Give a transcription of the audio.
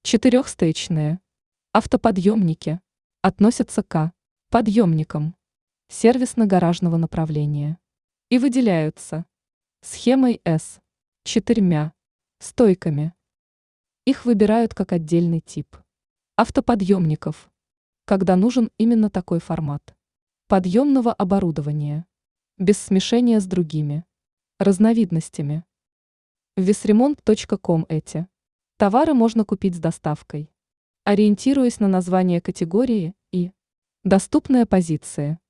Четырехстеечные автоподъемники относятся к подъемникам сервисно-гаражного направления и выделяются схемой С четырьмя стойками. Их выбирают как отдельный тип автоподъемников, когда нужен именно такой формат подъемного оборудования, без смешения с другими разновидностями. В весремонт.ком эти товары можно купить с доставкой, ориентируясь на название категории и доступные позиции.